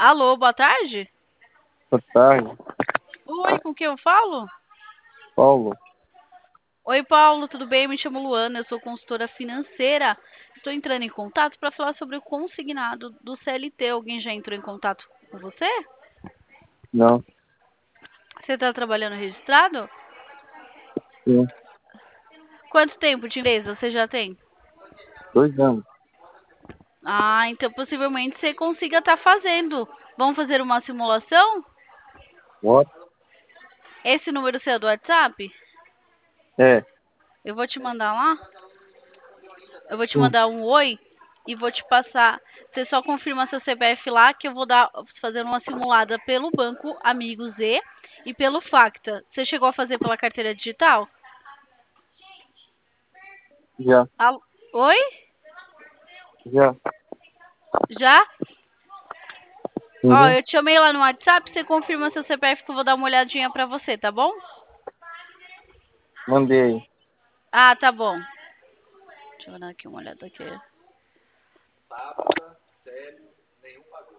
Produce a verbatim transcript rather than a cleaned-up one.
Alô, boa tarde? Boa tarde, Oi, com quem eu falo? Paulo. Oi, Paulo, tudo bem? Me chamo Luana, eu sou consultora financeira. Estou entrando em contato para falar sobre o consignado do C L T. Alguém já entrou em contato com você? Não, Você está trabalhando registrado? sim, Quanto tempo de empresa você já tem? dois anos. Ah, então possivelmente você consiga estar fazendo. Vamos fazer uma simulação? What? Esse número seu é do WhatsApp? É, Eu vou te mandar lá. Eu vou te sim, mandar um oi e vou te passar. Você só confirma seu C P F lá que eu vou dar fazer uma simulada pelo Banco Amigo Z e pelo Facta. Você chegou a fazer pela carteira digital? já, Al- Oi? já. Já? Ó, Uhum, eu te chamei lá no WhatsApp, você confirma seu C P F que eu vou dar uma olhadinha pra você, tá bom? mandei aí. Ah, tá bom. Deixa eu dar aqui uma olhada aqui.